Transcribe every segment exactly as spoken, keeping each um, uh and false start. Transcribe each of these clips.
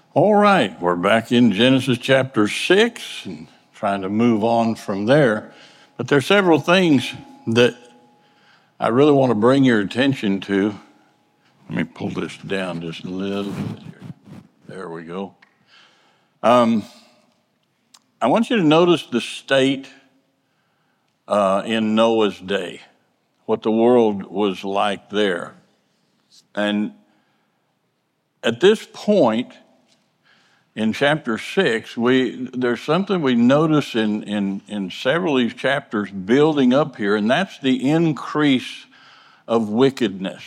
All right, we're back in Genesis chapter six and trying to move on from there. But there are several things that I really want to bring your attention to. Let me pull this down just a little bit here. There we go. Um, I want you to notice the state uh, in Noah's day, what the world was like there. And at this point, in chapter six, we there's something we notice in, in, in several of these chapters building up here, and that's the increase of wickedness.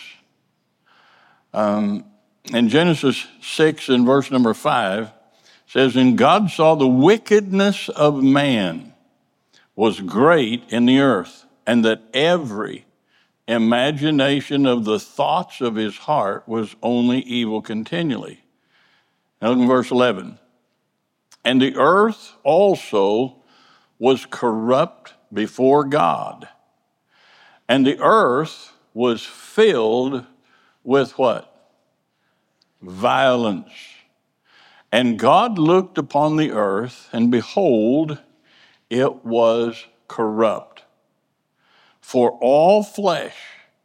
Um, in Genesis six and verse number five, it says, "And God saw the wickedness of man was great in the earth, and that every imagination of the thoughts of his heart was only evil continually." Now look in verse eleven. "And the earth also was corrupt before God, and the earth was filled with" what? "Violence. And God looked upon the earth, and behold, it was corrupt. For all flesh,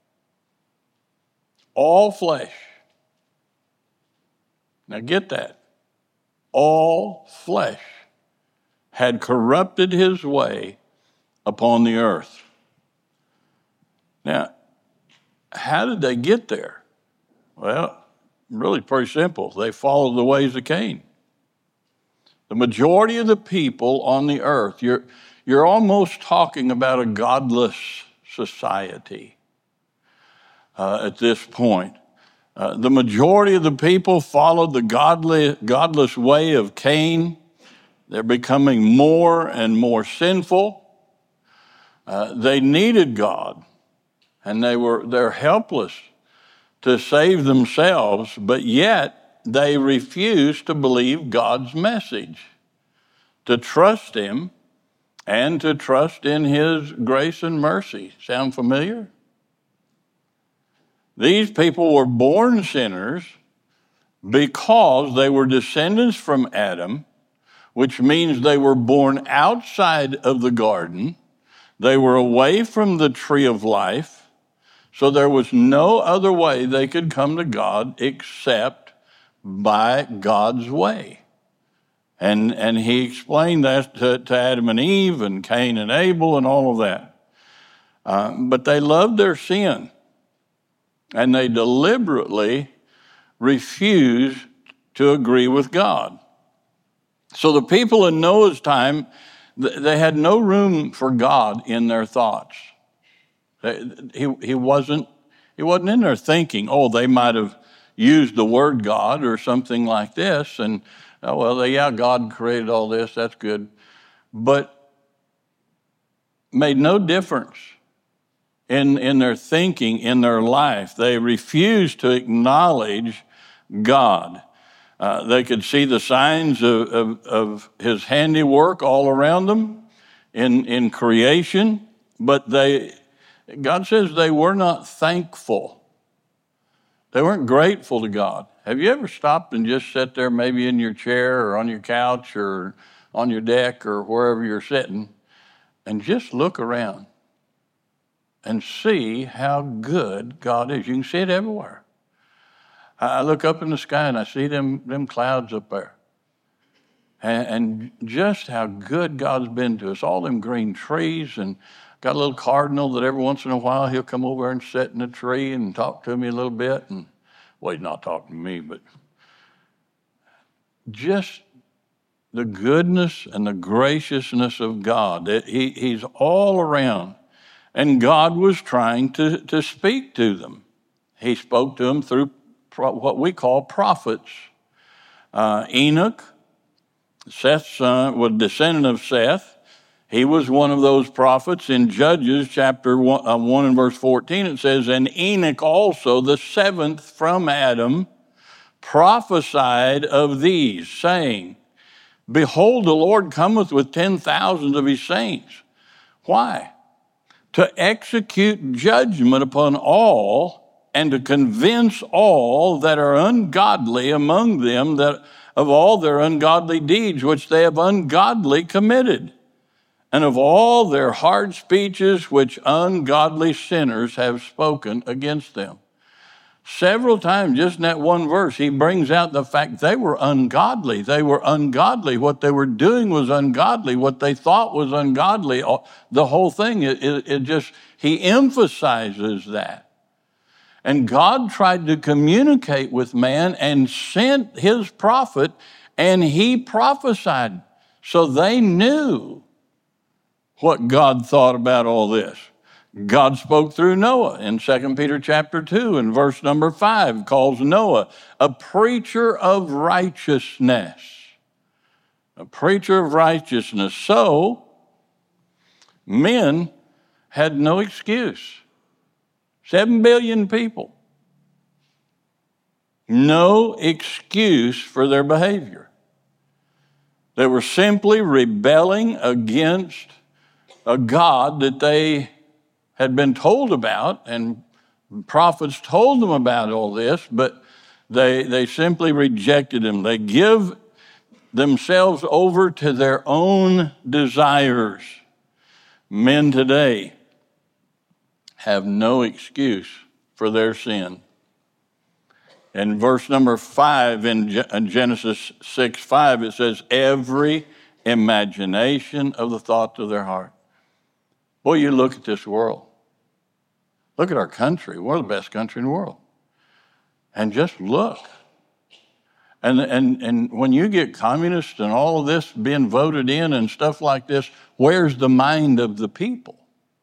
all flesh," now get that, "all flesh had corrupted his way upon the earth." Now, how did they get there? Well, really pretty simple. They followed the ways of Cain. The majority of the people on the earth, you're, you're almost talking about a godless society uh, at this point. Uh, the majority of the people followed the godly, godless way of Cain. They're becoming more and more sinful. Uh, they needed God, and they were they're helpless to save themselves, but yet they refuse to believe God's message, to trust Him, and to trust in His grace and mercy. Sound familiar? These people were born sinners because they were descendants from Adam, which means they were born outside of the garden. They were away from the tree of life, so there was no other way they could come to God except by God's way. And, and he explained that to, to Adam and Eve and Cain and Abel and all of that. Uh, but they loved their sin. And they deliberately refused to agree with God. So the people in Noah's time, they had no room for God in their thoughts. He, he, wasn't, he wasn't in their thinking, oh, they might have used the word God or something like this. And, oh, well, yeah, God created all this, that's good. But made no difference In, in their thinking, in their life. They refused to acknowledge God. Uh, they could see the signs of, of, of His handiwork all around them in, in creation, but they, God says they were not thankful. They weren't grateful to God. Have you ever stopped and just sat there maybe in your chair or on your couch or on your deck or wherever you're sitting and just look around and see how good God is? You can see it everywhere. I look up in the sky and I see them, them clouds up there. And, and just how good God's been to us. All them green trees, and got a little cardinal that every once in a while he'll come over and sit in a tree and talk to me a little bit. And well, he's not talking to me, but just the goodness and the graciousness of God. He, he's all around. And God was trying to, to speak to them. He spoke to them through pro, what we call prophets. Uh, Enoch, Seth's son, was a descendant of Seth. He was one of those prophets. In Judges chapter one, uh, one and verse fourteen, it says, "And Enoch also, the seventh from Adam, prophesied of these, saying, Behold, the Lord cometh with ten thousands of his saints." Why? "To execute judgment upon all, and to convince all that are ungodly among them that of all their ungodly deeds which they have ungodly committed, and of all their hard speeches which ungodly sinners have spoken against them. Several times, just in that one verse, he brings out the fact they were ungodly. They were ungodly. What they were doing was ungodly. What they thought was ungodly. The whole thing, it, it, it just, he emphasizes that. And God tried to communicate with man and sent his prophet, and he prophesied. So they knew what God thought about all this. God spoke through Noah in Second Peter chapter two and verse number five, calls Noah a preacher of righteousness. A preacher of righteousness. So, men had no excuse. Seven billion people. No excuse for their behavior. They were simply rebelling against a God that they had been told about, and prophets told them about all this, but they, they simply rejected him. They give themselves over to their own desires. Men today have no excuse for their sin. In verse number five in Genesis six five, it says, every imagination of the thoughts of their heart. Boy, you look at this world. Look at our country. We're the best country in the world. And just look. And, and, and when you get communists and all of this being voted in and stuff like this, where's the mind of the people?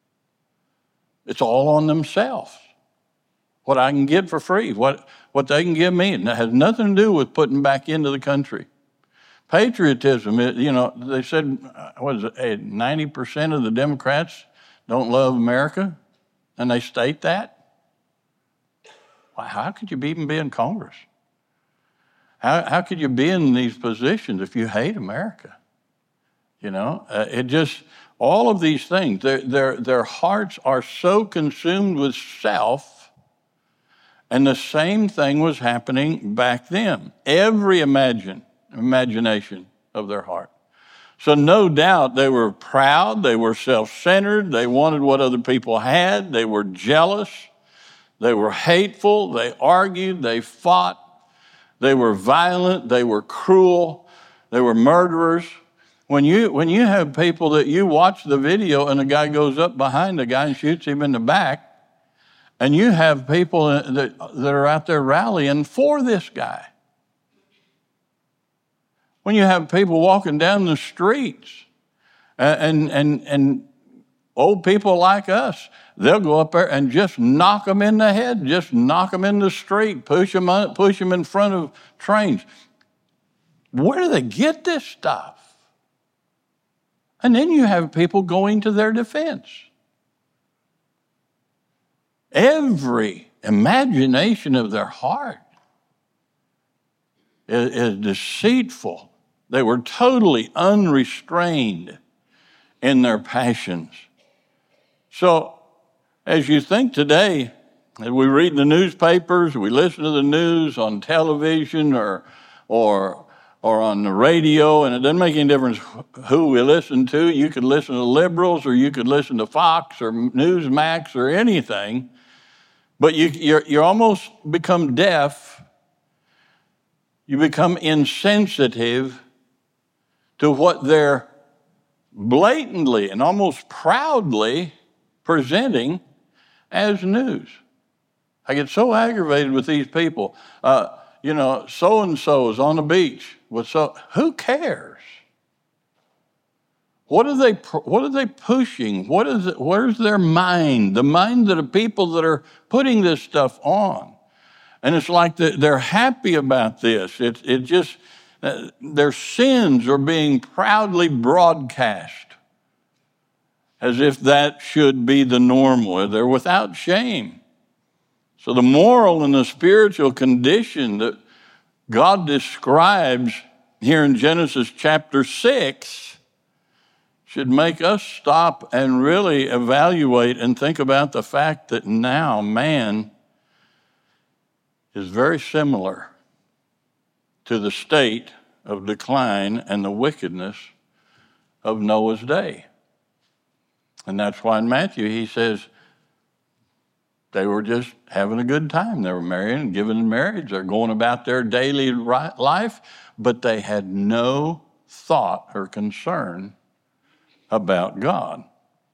It's all on themselves. What I can get for free, what, what they can give me. And that has nothing to do with putting back into the country. Patriotism, it, you know, they said, what is it, ninety percent of the Democrats don't love America, and they state that. Well, how could you even be in Congress? How, how could you be in these positions if you hate America? You know, uh, it just, all of these things, their, their, their hearts are so consumed with self, and the same thing was happening back then. Every imagine, imagination of their heart. So no doubt they were proud, they were self-centered, they wanted what other people had, they were jealous, they were hateful, they argued, they fought, they were violent, they were cruel, they were murderers. When you, when you have people that you watch the video and a guy goes up behind the guy and shoots him in the back, and you have people that, that are out there rallying for this guy. When you have people walking down the streets and, and, and old people like us, they'll go up there and just knock them in the head, just knock them in the street, push them, up, push them in front of trains. Where do they get this stuff? And then you have people going to their defense. Every imagination of their heart is, is deceitful. They were totally unrestrained in their passions. So, as you think today, as we read the newspapers, we listen to the news on television or, or, or on the radio, and it doesn't make any difference who we listen to. You could listen to liberals, or you could listen to Fox or Newsmax or anything, but you, you're, you almost become deaf. You become insensitive to what they're blatantly and almost proudly presenting as news. I get so aggravated with these people. Uh, you know, so-and-so is on the beach with so, who cares? What are they, what are they pushing? What is it, where's their mind? The mind of the people that are putting this stuff on. And it's like the, they're happy about this. It, it just, uh, their sins are being proudly broadcast as if that should be the normal. They're without shame. So the moral and the spiritual condition that God describes here in Genesis chapter six should make us stop and really evaluate and think about the fact that now man is very similar to the state of decline and the wickedness of Noah's day. And that's why in Matthew he says they were just having a good time. They were marrying and giving in marriage. They're going about their daily life, but they had no thought or concern about God.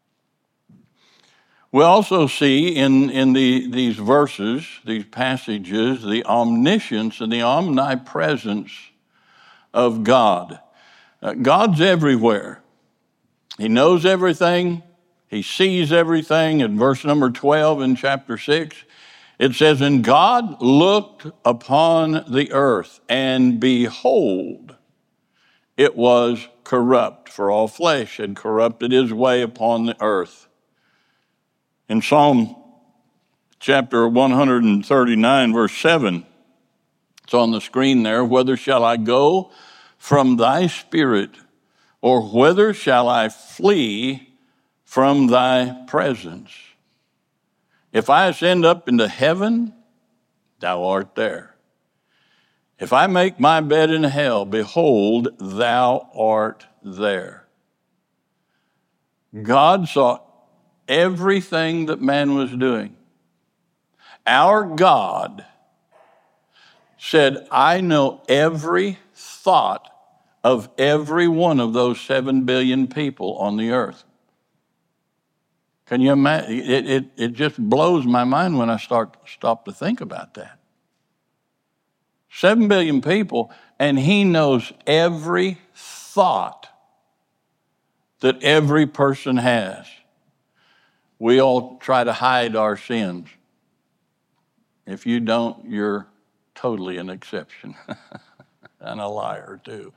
We also see in, in the, these verses, these passages, the omniscience and the omnipresence of God. Uh, God's everywhere. He knows everything. He sees everything. In verse number twelve in chapter six, it says, "And God looked upon the earth, and behold, it was corrupt, for all flesh had corrupted his way upon the earth." In Psalm chapter one thirty-nine, verse seven, it's on the screen there, "Whither shall I go from thy spirit, or whither shall I flee from thy presence? If I ascend up into heaven, thou art there. If I make my bed in hell, behold, thou art there." God saw everything that man was doing. Our God said, "I know every thought of every one of those seven billion people on the earth." Can you imagine? It, it, it just blows my mind when I start stop to think about that. Seven billion people, and he knows every thought that every person has. We all try to hide our sins. If you don't, you're totally an exception and a liar too.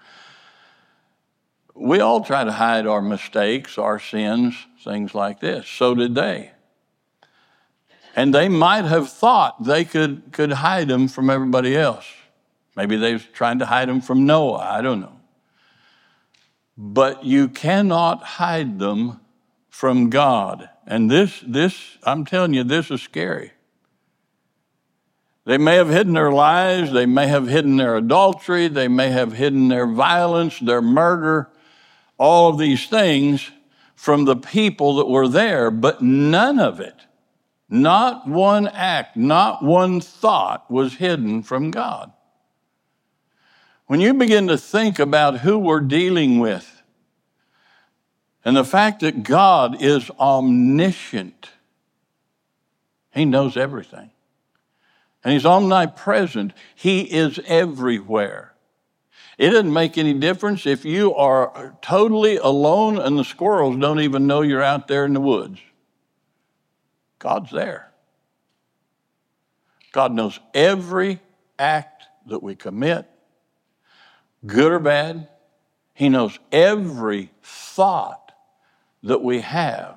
We all try to hide our mistakes, our sins, things like this. So did they. And they might have thought they could, could hide them from everybody else. Maybe they was trying to hide them from Noah, I don't know. But you cannot hide them from God. And this, this, I'm telling you, this is scary. They may have hidden their lies, they may have hidden their adultery, they may have hidden their violence, their murder, all of these things from the people that were there, but none of it, not one act, not one thought was hidden from God. When you begin to think about who we're dealing with, and the fact that God is omniscient, he knows everything. And he's omnipresent. He is everywhere. It doesn't make any difference if you are totally alone and the squirrels don't even know you're out there in the woods. God's there. God knows every act that we commit, good or bad. He knows every thought that we have.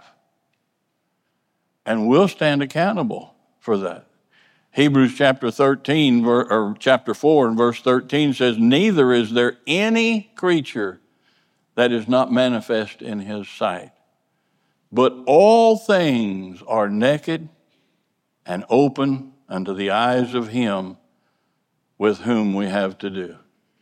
And we'll stand accountable for that. Hebrews chapter thirteen, or chapter four and verse thirteen says, "Neither is there any creature that is not manifest in his sight, but all things are naked and open unto the eyes of him with whom we have to do."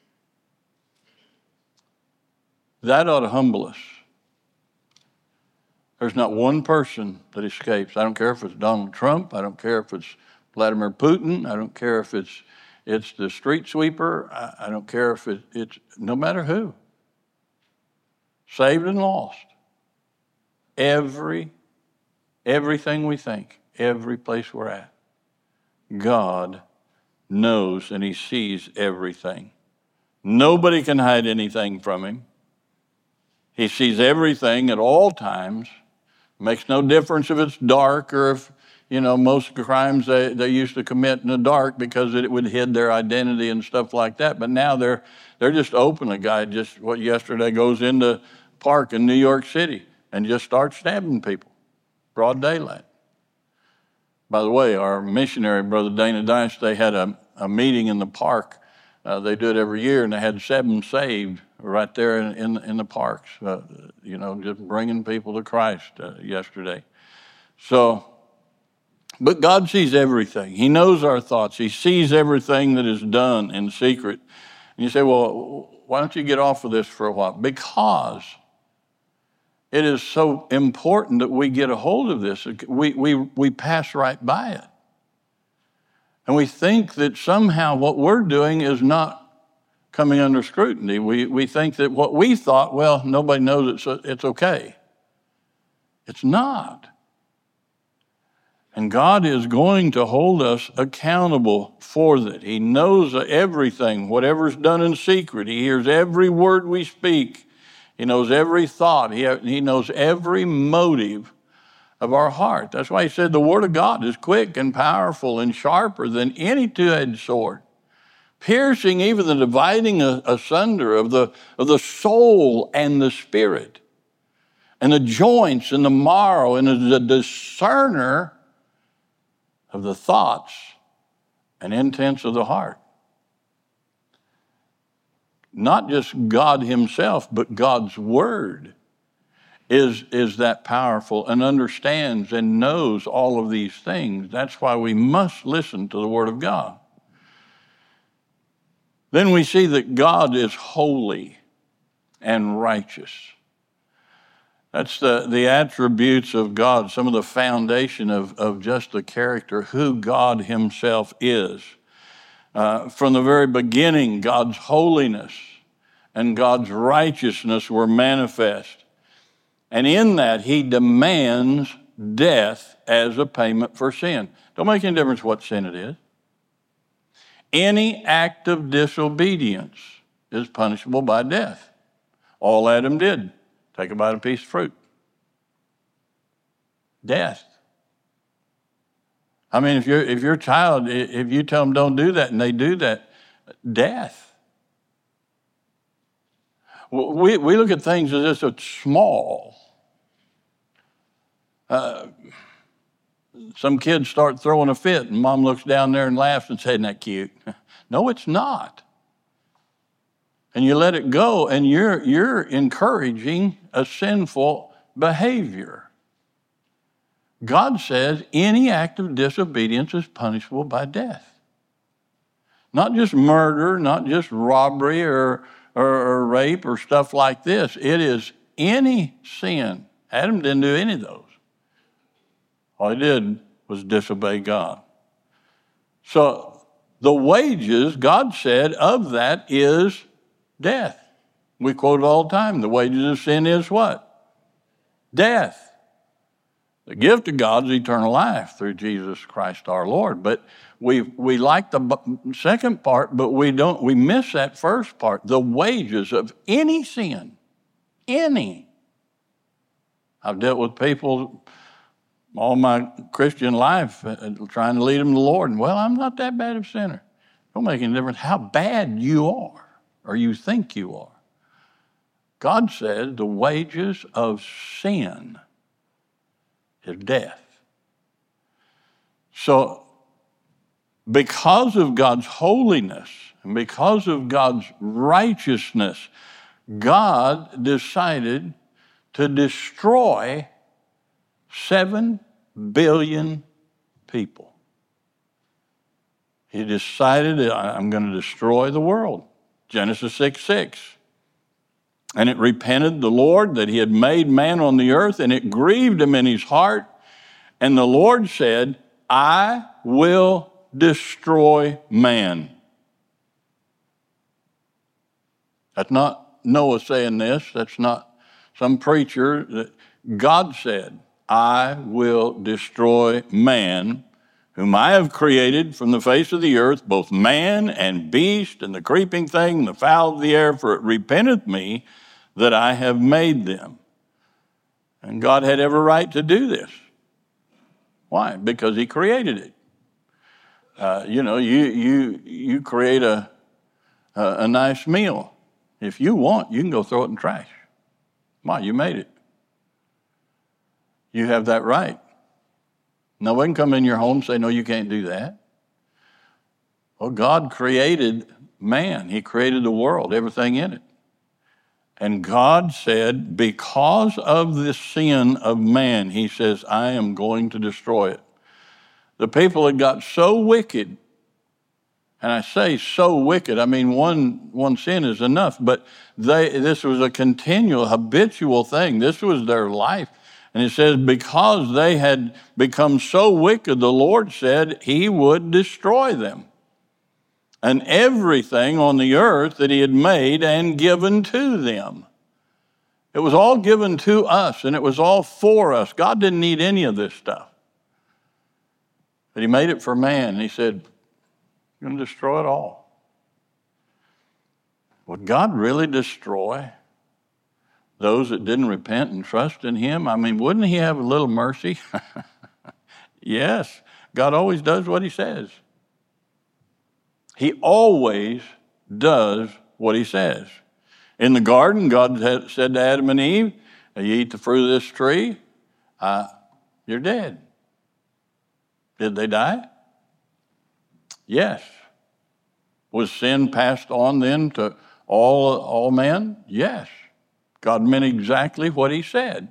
That ought to humble us. There's not one person that escapes. I don't care if it's Donald Trump. I don't care if it's Vladimir Putin. I don't care if it's it's the street sweeper. I, I don't care if it, it's, no matter who. Saved and lost. Every, everything we think, every place we're at, God knows and he sees everything. Nobody can hide anything from him. He sees everything at all times. Makes no difference if it's dark or if, you know, most crimes they, they used to commit in the dark because it would hid their identity and stuff like that. But now they're they're just open. A guy just, what yesterday goes into park in New York City and just starts stabbing people. Broad daylight. By the way, our missionary, Brother Dana Dice, they had a, a meeting in the park. Uh, they do it every year, and they had seven saved right there in in, in the parks, uh, you know, just bringing people to Christ uh, yesterday. So, but God sees everything. He knows our thoughts. He sees everything that is done in secret. And you say, well, why don't you get off of this for a while? Because it is so important that we get a hold of this. We, we, we pass right by it. And we think that somehow what we're doing is not coming under scrutiny. We, we think that what we thought, well, nobody knows it's, it's okay. It's not. And God is going to hold us accountable for that. He knows everything, whatever's done in secret. He hears every word we speak. He knows every thought. He, he knows every motive of our heart. That's why he said the word of God is quick and powerful and sharper than any two-edged sword, piercing even the dividing asunder of the, of the soul and the spirit, and the joints and the marrow, and is a discerner of the thoughts and intents of the heart. Not just God himself, but God's word is, is that powerful and understands and knows all of these things. That's why we must listen to the word of God. Then we see that God is holy and righteous. That's the, the attributes of God, some of the foundation of, of just the character, who God himself is. Uh, from the very beginning, God's holiness and God's righteousness were manifest. And in that, he demands death as a payment for sin. Don't make any difference what sin it is. Any act of disobedience is punishable by death. All Adam did, take a bite of a piece of fruit. Death. I mean, if you're if your child, if you tell them don't do that and they do that, death. We we look at things as if it's small. Uh, some kids start throwing a fit, and mom looks down there and laughs and says, "Isn't that cute?" No, it's not. And you let it go, and you're you're encouraging a sinful behavior. God says any act of disobedience is punishable by death. Not just murder, not just robbery or, or, or rape or stuff like this. It is any sin. Adam didn't do any of those. All he did was disobey God. So the wages, God said, of that is death. We quote it all the time. The wages of sin is what? Death. The gift of God is eternal life through Jesus Christ our Lord. But we we like the second part, but we don't. We miss that first part. The wages of any sin, any. I've dealt with people all my Christian life trying to lead them to the Lord, and well, I'm not that bad of a sinner. Don't make any difference how bad you are or you think you are. God says the wages of sin is death. So, because of God's holiness and because of God's righteousness, God decided to destroy seven billion people. He decided that I'm going to destroy the world. Genesis six six. And it repented the Lord that he had made man on the earth, and it grieved him in his heart. And the Lord said, I will destroy man. That's not Noah saying this. That's not some preacher. God said, I will destroy man, whom I have created from the face of the earth, both man and beast and the creeping thing and the fowl of the air, for it repenteth me that I have made them. And God had every right to do this. Why? Because he created it. Uh, you know, you you you create a, a a nice meal. If you want, you can go throw it in the trash. Why? You made it. You have that right. No one can come in your home and say, no, you can't do that. Well, God created man. He created the world, everything in it. And God said, because of the sin of man, he says, I am going to destroy it. The people had got so wicked And I say so wicked. I mean, one one sin is enough, but they this was a continual, habitual thing. This was their life. And it says, because they had become so wicked, the Lord said he would destroy them and everything on the earth that he had made and given to them. It was all given to us, and it was all for us. God didn't need any of this stuff. But he made it for man, and he said, you're going to destroy it all. Would God really destroy those that didn't repent and trust in him? I mean, wouldn't he have a little mercy? Yes, God always does what he says. He always does what he says. In the garden, God had said to Adam and Eve, you eat the fruit of this tree, uh, you're dead. Did they die? Yes. Was sin passed on then to all, all men? Yes. God meant exactly what he said.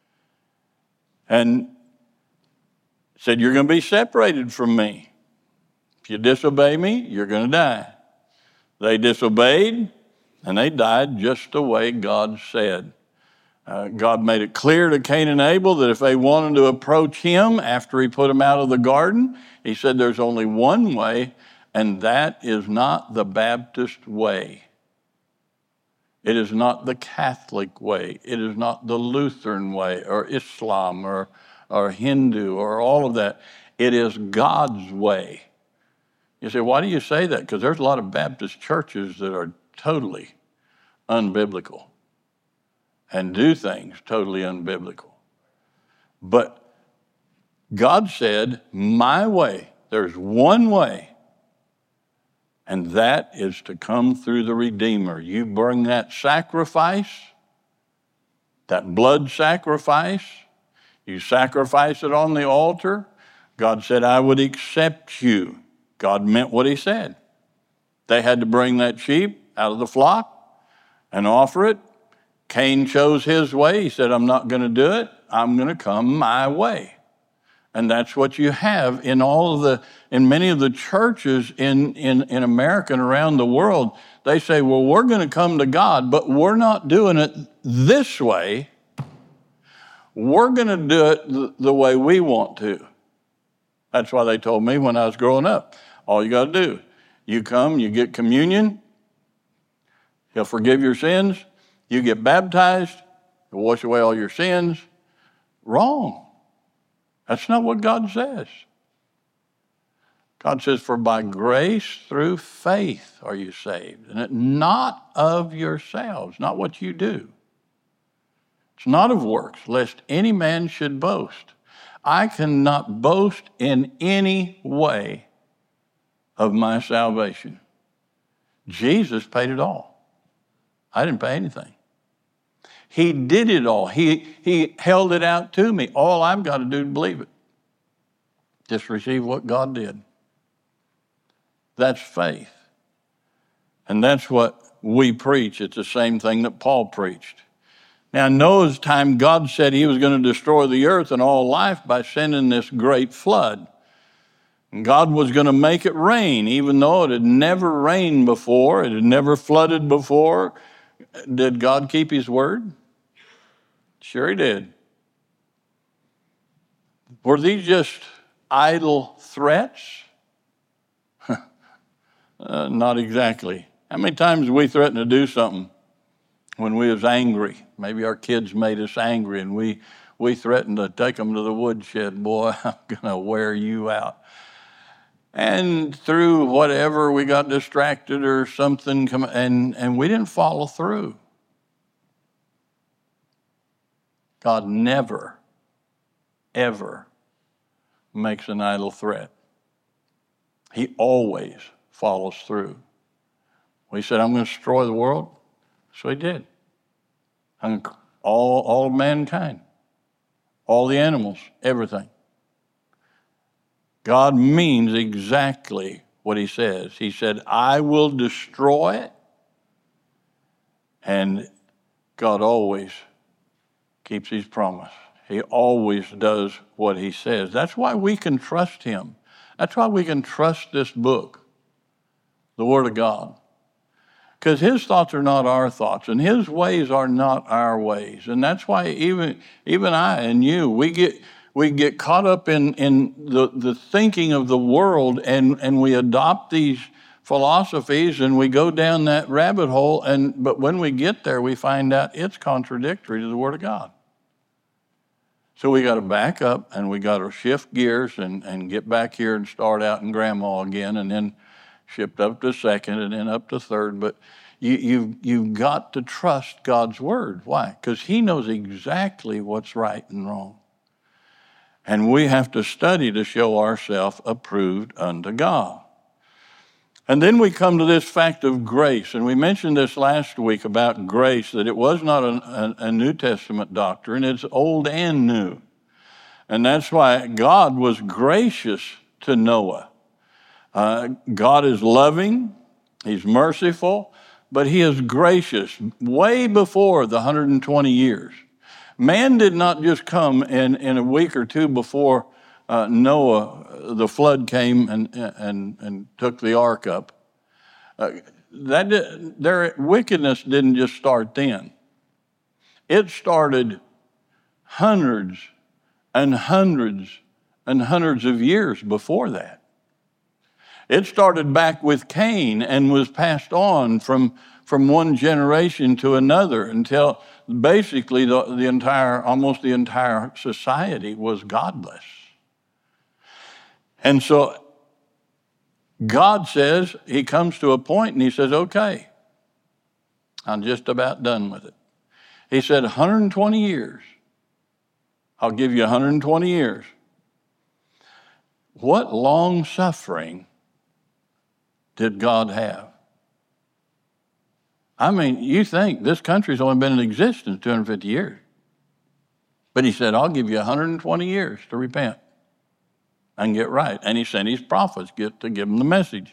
And said, you're going to be separated from me. If you disobey me, you're going to die. They disobeyed, and they died just the way God said. Uh, God made it clear to Cain and Abel that if they wanted to approach him after he put them out of the garden, he said there's only one way, and that is not the Baptist way. It is not the Catholic way. It is not the Lutheran way or Islam or, or Hindu or all of that. It is God's way. You say, why do you say that? Because there's a lot of Baptist churches that are totally unbiblical and do things totally unbiblical. But God said, my way, there's one way, and that is to come through the Redeemer. You bring that sacrifice, that blood sacrifice, you sacrifice it on the altar. God said, I would accept you. God meant what he said. They had to bring that sheep out of the flock and offer it. Cain chose his way. He said, I'm not going to do it. I'm going to come my way. And that's what you have in all of the, in many of the churches in, in, in America and around the world. They say, well, we're going to come to God, but we're not doing it this way. We're going to do it the, the way we want to. That's why they told me when I was growing up, all you got to do, you come, you get communion, he'll forgive your sins, you get baptized, he'll wash away all your sins. Wrong. That's not what God says. God says, for by grace through faith are you saved, and it not of yourselves, not what you do. It's not of works, lest any man should boast. I cannot boast in any way of my salvation. Jesus paid it all. I didn't pay anything. He did it all. He, he held it out to me. All I've got to do is believe it. Just receive what God did. That's faith. And that's what we preach. It's the same thing that Paul preached. Now, in Noah's time, God said he was going to destroy the earth and all life by sending this great flood. And God was going to make it rain, even though it had never rained before. It had never flooded before. Did God keep his word? Sure he did. Were these just idle threats? uh, not exactly. How many times have we threatened to do something when we was angry? Maybe our kids made us angry and we, we threatened to take them to the woodshed. Boy, I'm going to wear you out. And through whatever, we got distracted or something, come, and, and we didn't follow through. God never, ever makes an idle threat. He always follows through. When he said, I'm going to destroy the world, so he did. I'm gonna, all, all of mankind, all the animals, everything. God means exactly what he says. He said, I will destroy it. And God always keeps his promise. He always does what he says. That's why we can trust him. That's why we can trust this book. the Word of God. Because his thoughts are not our thoughts, and his ways are not our ways. And that's why even even I and you, we get we get caught up in, in the, the thinking of the world, and, and we adopt these philosophies, and we go down that rabbit hole. And but when we get there, we find out it's contradictory to the Word of God. So we got to back up, and we got to shift gears and, and get back here and start out in grandma again, and then shift up to second and then up to third. But you, you've, you've got to trust God's word. Why? Because he knows exactly what's right and wrong. And we have to study to show ourselves approved unto God. And then we come to this fact of grace. And we mentioned this last week about grace, that it was not a, a, a New Testament doctrine. It's old and new. And that's why God was gracious to Noah. Uh, God is loving, he's merciful, but he is gracious way before the one hundred twenty years. Man did not just come in, in a week or two before uh, Noah, the flood came and, and, and took the ark up. Uh, that did, their wickedness didn't just start then. It started hundreds and hundreds and hundreds of years before that. It started back with Cain and was passed on from, from one generation to another until basically the, the entire, almost the entire society was godless. And so God says, he comes to a point and he says, okay, I'm just about done with it. He said, one hundred twenty years. I'll give you one hundred twenty years. What long suffering did God have? I mean, you think this country's only been in existence two hundred fifty years. But he said, I'll give you one hundred twenty years to repent and get right. And he sent his prophets get to give them the message.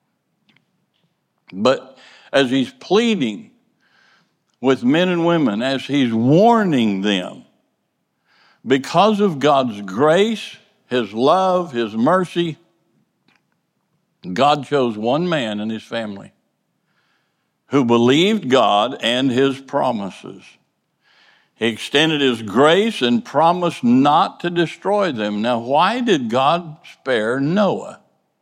But as he's pleading with men and women, as he's warning them, because of God's grace, his love, his mercy, God chose one man and his family who believed God and his promises. He extended his grace and promised not to destroy them. Now, why did God spare Noah?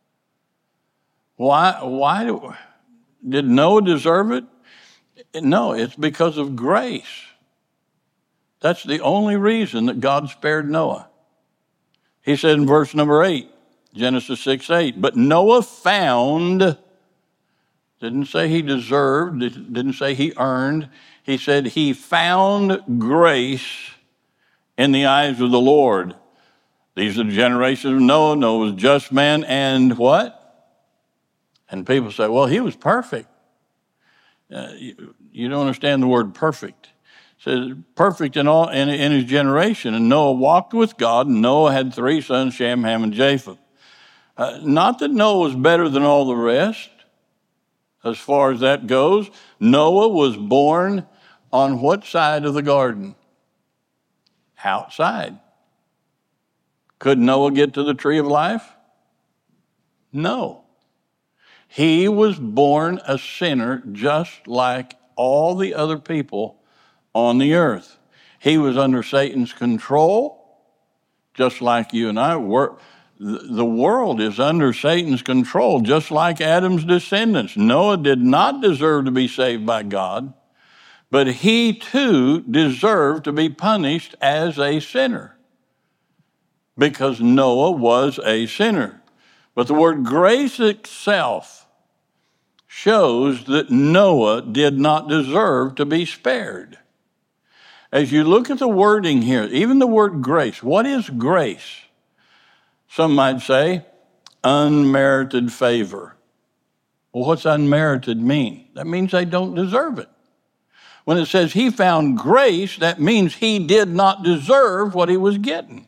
Why, why do, did Noah deserve it? No, it's because of grace. That's the only reason that God spared Noah. He said in verse number eight, Genesis six eight, but Noah found, didn't say he deserved, didn't say he earned. He said he found grace in the eyes of the Lord. These are the generations of Noah. Noah was a just man and what? And people say, well, he was perfect. Uh, you, you don't understand the word perfect. It says perfect in all in, in his generation. And Noah walked with God, and Noah had three sons, Shem, Ham, and Japheth. Uh, not that Noah was better than all the rest. As far as that goes, Noah was born on what side of the garden? Outside. Could Noah get to the tree of life? No. He was born a sinner just like all the other people on the earth. He was under Satan's control, just like you and I were. The world is under Satan's control, just like Adam's descendants. Noah did not deserve to be saved by God, but he too deserved to be punished as a sinner because Noah was a sinner. But the word grace itself shows that Noah did not deserve to be spared. As you look at the wording here, even the word grace, what is grace? Some might say unmerited favor. Well, what's unmerited mean? That means they don't deserve it. When it says he found grace, that means he did not deserve what he was getting.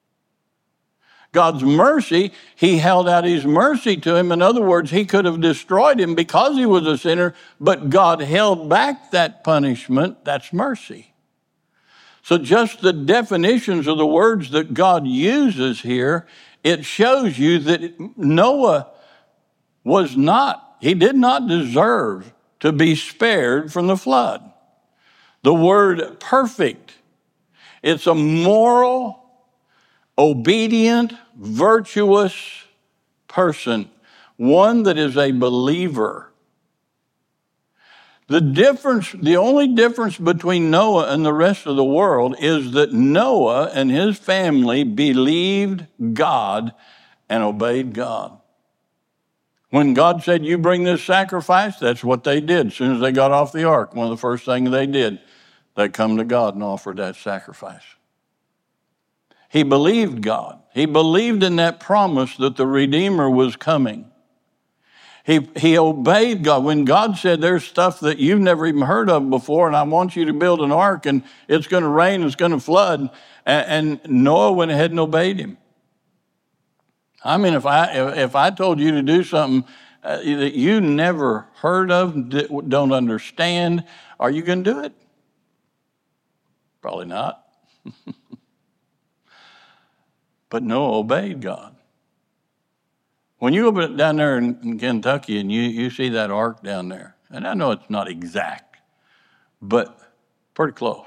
God's mercy, he held out his mercy to him. In other words, he could have destroyed him because he was a sinner, but God held back that punishment. That's mercy. So just the definitions of the words that God uses here, it shows you that Noah was not he did not deserve to be spared from the flood. The word perfect, it's a moral, obedient, virtuous person, one that is a believer. The difference, the only difference between Noah and the rest of the world is that Noah and his family believed God and obeyed God. When God said, you bring this sacrifice, that's what they did. As soon as they got off the ark, one of the first things they did, they come to God and offered that sacrifice. He believed God. He believed in that promise that the Redeemer was coming. He, he obeyed God. When God said there's stuff that you've never even heard of before, and I want you to build an ark, and it's going to rain, it's going to flood, and, and Noah went ahead and obeyed him. I mean, if I if I told you to do something uh, that you never heard of, don't understand, are you going to do it? Probably not. But Noah obeyed God. When you go down there in, in Kentucky and you, you see that ark down there, and I know it's not exact, but pretty close.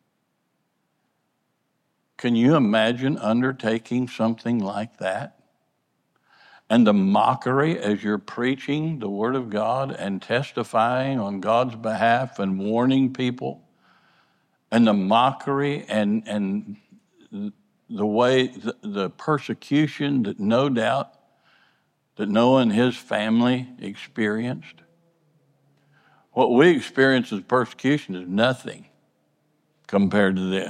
Can you imagine undertaking something like that? And the mockery as you're preaching the Word of God and testifying on God's behalf and warning people, and the mockery and, and the way, the, the persecution that no doubt that Noah and his family experienced. What we experience as persecution is nothing compared to this.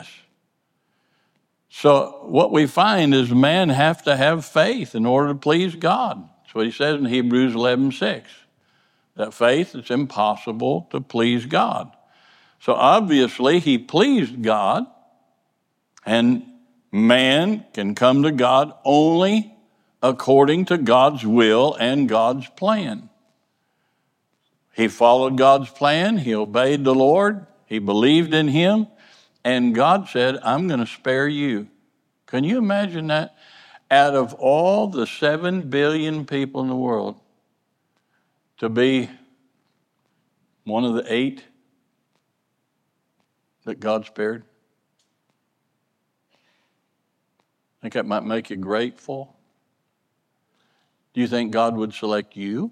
So what we find is men have to have faith in order to please God. That's what he says in Hebrews eleven six. That faith, it's impossible to please God. So obviously he pleased God, and man can come to God only according to God's will and God's plan. He followed God's plan. He obeyed the Lord. He believed in him. And God said, I'm going to spare you. Can you imagine that? Out of all the seven billion people in the world, to be one of the eight that God spared? I think that might make you grateful. Do you think God would select you?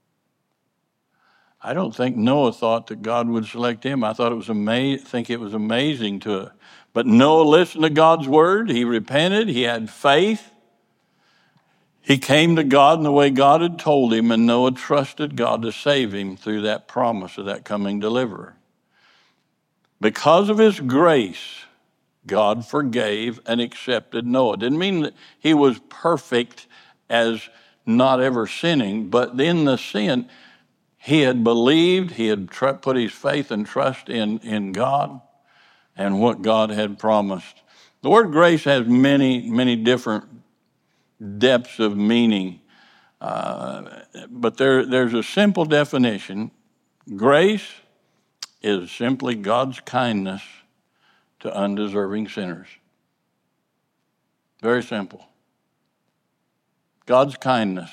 I don't think Noah thought that God would select him. I thought it was amazing. Think it was amazing to. But Noah listened to God's word. He repented. He had faith. He came to God in the way God had told him, and Noah trusted God to save him through that promise of that coming deliverer. Because of his grace, God forgave and accepted Noah. Didn't mean that he was perfect as not ever sinning, but in the sin, he had believed, he had tr- put his faith and trust in, in God and what God had promised. The word grace has many, many different depths of meaning, uh, but there, there's a simple definition. Grace is simply God's kindness to undeserving sinners. Very simple. God's kindness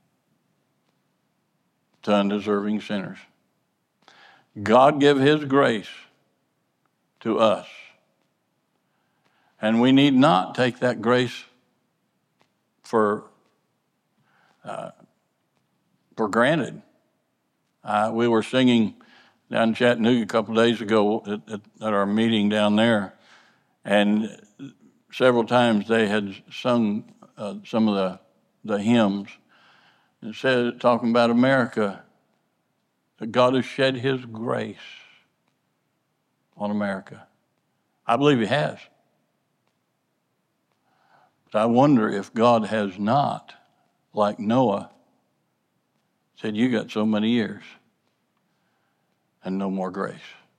to undeserving sinners. God give his grace to us. And we need not take that grace for uh, for granted. Uh, we were singing down in Chattanooga a couple of days ago at, at, at our meeting down there, and several times they had sung uh, some of the, the hymns. It said, talking about America, that God has shed his grace on America. I believe he has. But I wonder if God has not, like Noah, said, you got so many years and no more grace.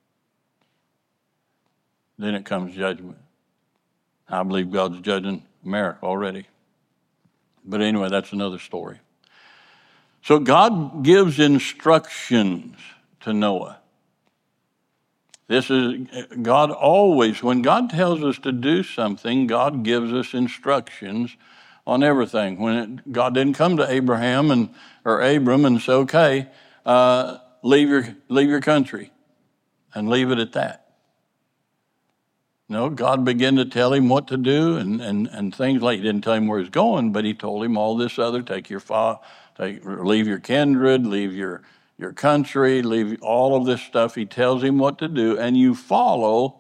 Then it comes judgment. I believe God's judging America already. But anyway, that's another story. So God gives instructions to Noah. This is, God always, when God tells us to do something, God gives us instructions on everything. When it, God didn't come to Abraham and or Abram and say, okay, uh, leave your leave your country and leave it at that. No, God began to tell him what to do and, and, and things like, he didn't tell him where he's going, but he told him all this other, take your fa- take, leave your kindred, leave your, your country, leave all of this stuff. He tells him what to do, and you follow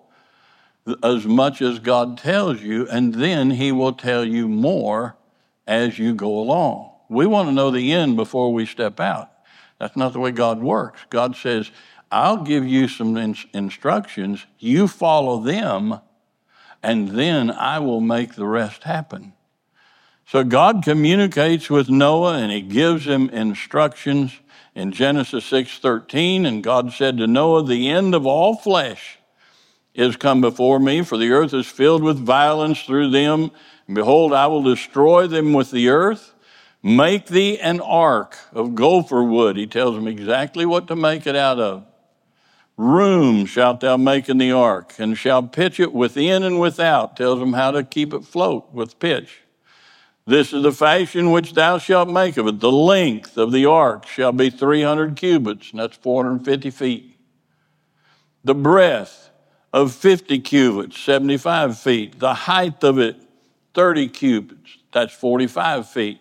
as much as God tells you, and then he will tell you more as you go along. We want to know the end before we step out. That's not the way God works. God says, I'll give you some in- instructions, you follow them, and then I will make the rest happen. So God communicates with Noah, and he gives him instructions in Genesis six thirteen, and God said to Noah, the end of all flesh is come before me, for the earth is filled with violence through them, and behold, I will destroy them with the earth. Make thee an ark of gopher wood. He tells them exactly what to make it out of. Room shalt thou make in the ark, and shalt pitch it within and without. Tells them how to keep it float with pitch. This is the fashion which thou shalt make of it. The length of the ark shall be three hundred cubits, and that's four hundred fifty feet. The breadth of fifty cubits, seventy-five feet. The height of it, thirty cubits, that's forty-five feet.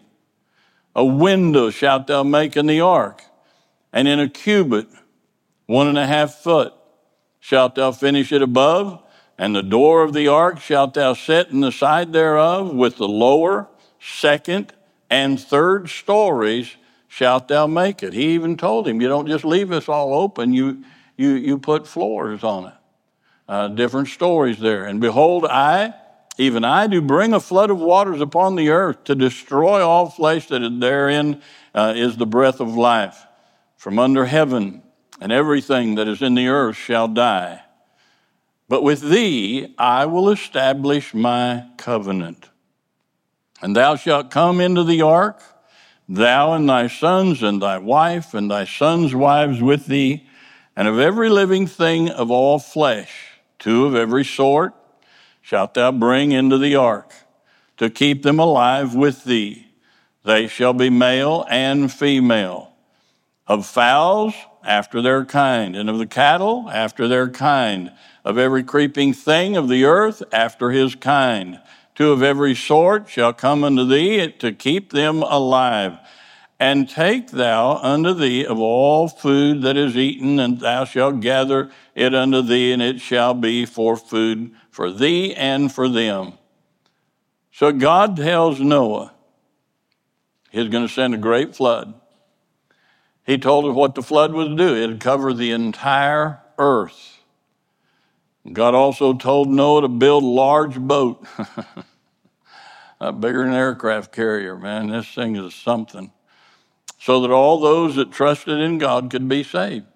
A window shalt thou make in the ark, and in a cubit, one and a half foot, shalt thou finish it above, and the door of the ark shalt thou set in the side thereof, with the lower, second, and third stories shalt thou make it. He even told him, you don't just leave this all open, you you you put floors on it. Uh, different stories there. And behold, I, even I, do bring a flood of waters upon the earth to destroy all flesh that is therein uh, is the breath of life. From under heaven, and everything that is in the earth shall die. But with thee I will establish my covenant. And thou shalt come into the ark, thou and thy sons and thy wife and thy sons' wives with thee, and of every living thing of all flesh, two of every sort, shalt thou bring into the ark, to keep them alive with thee. They shall be male and female. Of fowls, after their kind, and of the cattle, after their kind, of every creeping thing of the earth, after his kind. Two of every sort shall come unto thee, to keep them alive. And take thou unto thee of all food that is eaten, and thou shalt gather it unto thee, and it shall be for food for thee and for them. So God tells Noah he's going to send a great flood. He told us what the flood would do. It would cover the entire earth. God also told Noah to build a large boat. uh, bigger than an aircraft carrier, man. This thing is something. So that all those that trusted in God could be saved.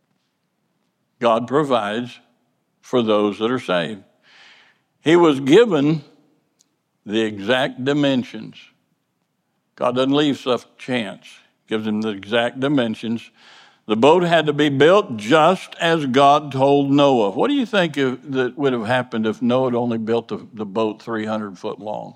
God provides for those that are saved. He was given the exact dimensions. God doesn't leave stuff to chance. Gives him the exact dimensions. The boat had to be built just as God told Noah. What do you think if, that would have happened if Noah had only built the, the boat three hundred foot long?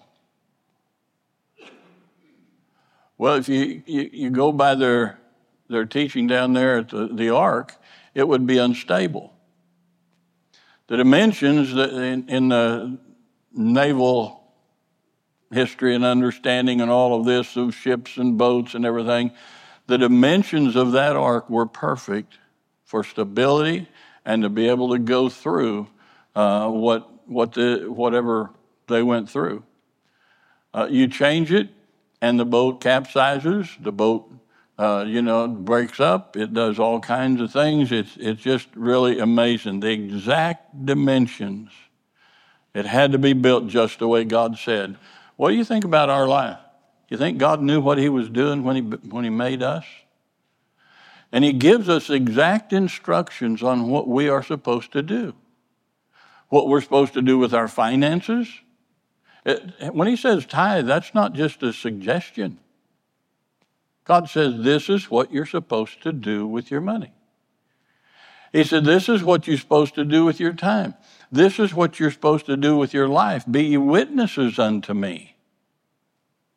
Well, if you, you, you go by their, their teaching down there at the, the ark, it would be unstable. The dimensions that in, in the naval history and understanding and all of this of ships and boats and everything, the dimensions of that ark were perfect for stability and to be able to go through uh, what what the whatever they went through. Uh, you change it, and the boat capsizes. The boat, uh, you know, breaks up. It does all kinds of things. It's it's just really amazing. The exact dimensions. It had to be built just the way God said. What do you think about our life? You think God knew what he was doing when he when he made us? And he gives us exact instructions on what we are supposed to do. What we're supposed to do with our finances. It, when he says tithe, that's not just a suggestion. God says this is what you're supposed to do with your money. He said this is what you're supposed to do with your time. This is what you're supposed to do with your life. Be ye witnesses unto me.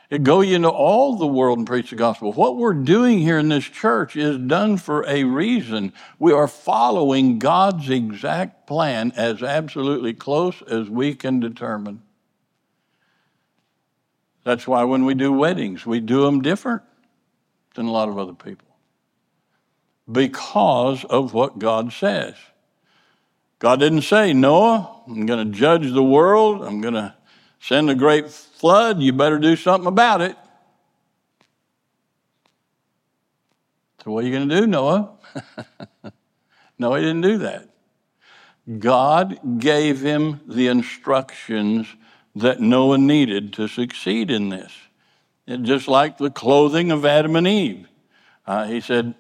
Go ye into all the world and preach the gospel. What we're doing here in this church is done for a reason. We are following God's exact plan as absolutely close as we can determine. That's why when we do weddings, we do them different than a lot of other people, because of what God says. God didn't say, Noah, I'm going to judge the world. I'm going to send a great flood. You better do something about it. So what are you going to do, Noah? No, he didn't do that. God gave him the instructions that Noah needed to succeed in this. It, just like the clothing of Adam and Eve. Uh, he said,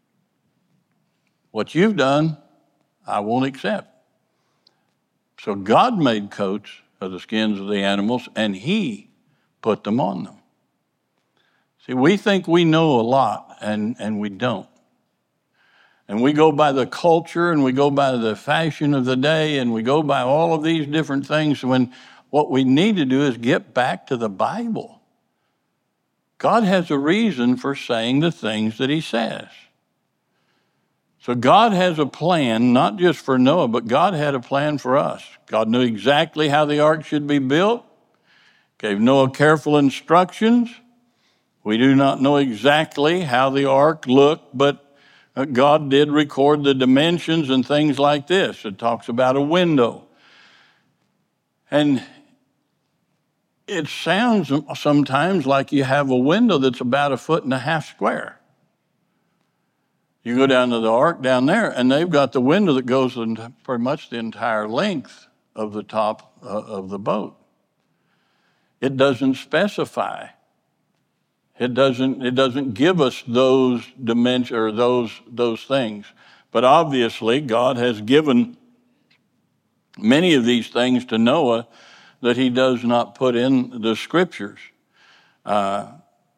what you've done, I won't accept. So God made coats of the skins of the animals, and he put them on them. See, we think we know a lot, and, and we don't. And we go by the culture, and we go by the fashion of the day, and we go by all of these different things, when what we need to do is get back to the Bible. God has a reason for saying the things that he says. So God has a plan, not just for Noah, but God had a plan for us. God knew exactly how the ark should be built, gave Noah careful instructions. We do not know exactly how the ark looked, but God did record the dimensions and things like this. It talks about a window. And it sounds sometimes like you have a window that's about a foot and a half square. You go down to the ark down there, and they've got the window that goes into pretty much the entire length of the top uh, of the boat. It doesn't specify. It doesn't. It doesn't give us those dimensions or those those things. But obviously, God has given many of these things to Noah that he does not put in the scriptures. Uh,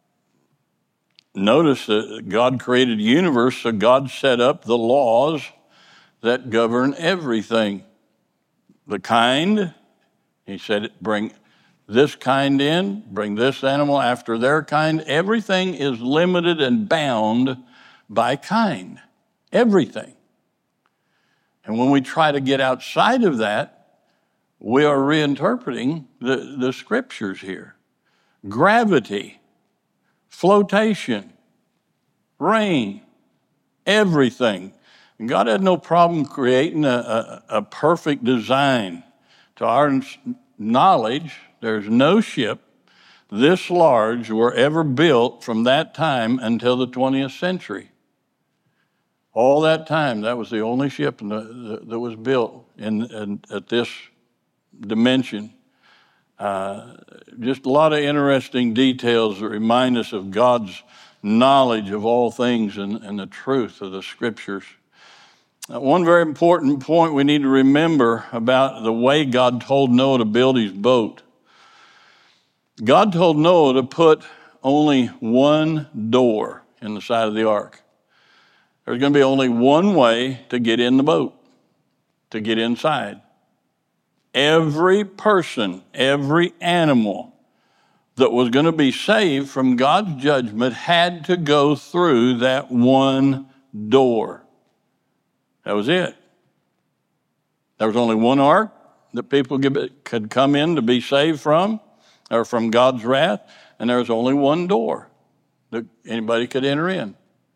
Notice that God created the universe, so God set up the laws that govern everything. The kind, he said, bring this kind in, bring this animal after their kind. Everything is limited and bound by kind. Everything. And when we try to get outside of that, we are reinterpreting the, the scriptures here. Gravity, flotation, rain, everything. And God had no problem creating a, a, a perfect design. To our knowledge, there's no ship this large were ever built from that time until the twentieth century. All that time, that was the only ship the, the, that was built in, in at this dimension. Uh, just a lot of interesting details that remind us of God's knowledge of all things and, and the truth of the scriptures. Uh, one very important point we need to remember about the way God told Noah to build his boat. God told Noah to put only one door in the side of the ark. There's going to be only one way to get in the boat, to get inside. Every person, every animal that was going to be saved from God's judgment had to go through that one door. That was it. There was only one ark that people could come in to be saved from, or from God's wrath, and there was only one door that anybody could enter in.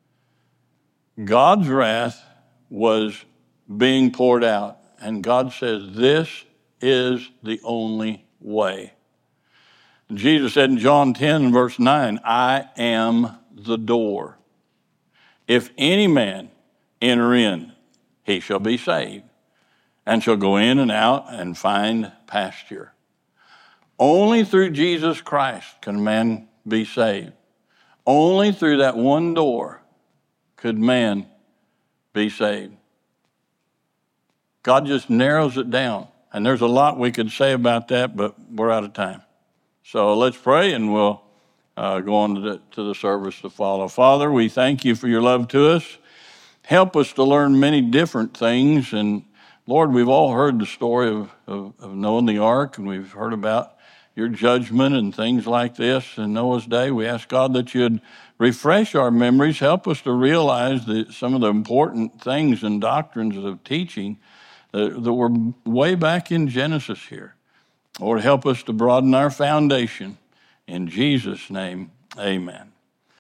God's wrath was being poured out, and God says, this is the only way. Jesus said in John ten, verse nine, I am the door. If any man enter in, he shall be saved, and shall go in and out and find pasture. Only through Jesus Christ can man be saved. Only through that one door could man be saved. God just narrows it down. And there's a lot we could say about that, but we're out of time. So let's pray, and we'll uh, go on to the, to the service to follow. Father, we thank you for your love to us. Help us to learn many different things. And Lord, we've all heard the story of, of, of Noah and the ark, and we've heard about your judgment and things like this in Noah's day. We ask God that you'd refresh our memories, help us to realize that some of the important things and doctrines of teaching that, that were way back in Genesis here. Lord, help us to broaden our foundation. In Jesus' name, amen.